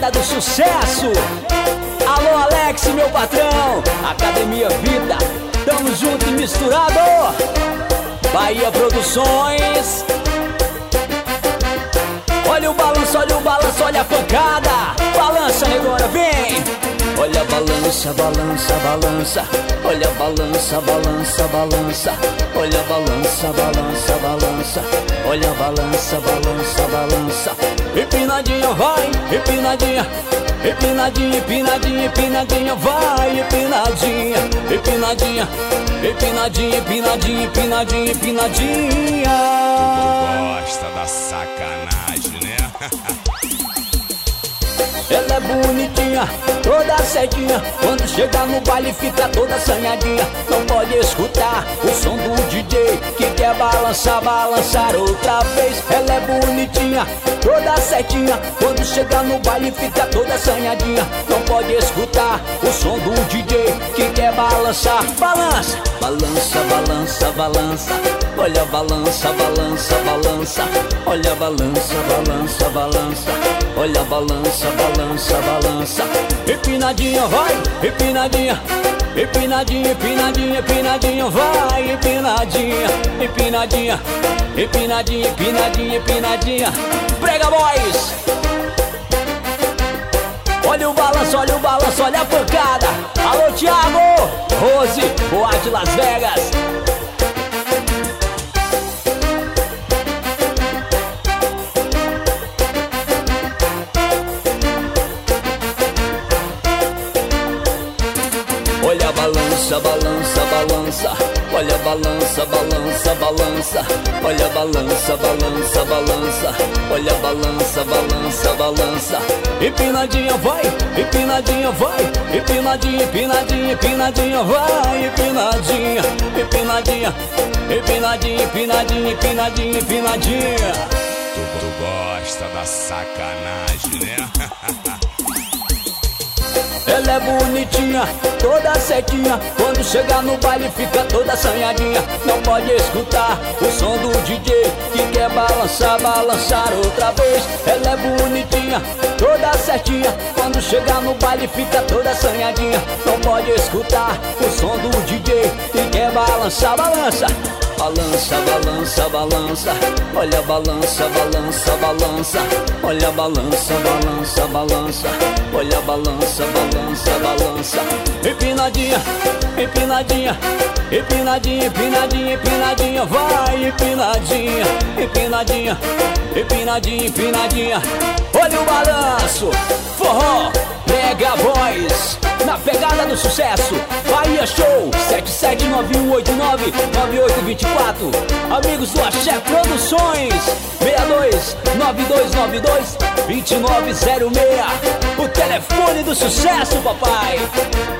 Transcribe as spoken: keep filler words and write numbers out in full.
pegada do sucesso. Alô Alex, meu patrão, Academia Vida, tamo junto e misturado. Bahia Produções. Olha o balanço, olha o balanço, olha a pancada. Balança, negona, vem. Olha a balança, balança, balança. Olha a balança, balança, balança. Olha a balança, balança, balança. Olha a balança, balança, balança. Empinadinha vai, empinadinha. Empinadinha, empinadinha, empinadinha, vai, empinadinha, empinadinha, empinadinha, empinadinha, empinadinha, empinadinha. Tu gosta da sacanagem, né? Ela é bonitinha, toda certinha. Quando chega no baile fica toda assanhadinha. Não pode escutar o som do D J que quer balançar, balançar outra vez. Ela é bonitinha, toda certinha. Quando chega no baile fica toda assanhadinha. Não pode escutar o som do D J que quer balançar. Balança, balança, balança, balança. Olha a balança, balança, balança. Olha a balança, balança, balança. Olha a balança, balança, balança. Empinadinha vai, empinadinha. Empinadinha, empinadinha, empinadinha, vai, empinadinha, empinadinha, empinadinha, empinadinha, empinadinha. Prega, boys! Olha o balanço, olha o balanço, olha a pancada. Alô, Thiago, Rose, Boate Las Vegas. Olha a balança, balança, balança. Olha a balança, balança, balança. Olha a balança, balança, balança. Olha a balança, balança, balança. Empinadinha vai, empinadinha vai. Empinadinha, empinadinha, empinadinha vai. Empinadinha, empinadinha, empinadinha, empinadinha, empinadinha, empinadinha. Tu, tu gosta da sacanagem, né? Ela é bonitinha, toda certinha. Quando chega no baile fica toda assanhadinha. Não pode escutar o som do D J que quer balançar, balançar outra vez. Ela é bonitinha, toda certinha. Quando chega no baile fica toda assanhadinha. Não pode escutar o som do D J que quer balançar, balança. Balança, balança, balança. Olha a balança, balança, balança. Olha a balança, balança, balança. Olha a balança, balança, balança. Empinadinha, empinadinha, empinadinha, empinadinha, empinadinha, vai, empinadinha, empinadinha, empinadinha, empinadinha. Olha o balanço, forró, Mega Boys, na pegada do sucesso. Bahia Show, sete sete nove um oito nove nove oito dois quatro. Amigos do Axé Produções, seis dois nove dois nove dois dois nove zero seis. O telefone do sucesso, papai.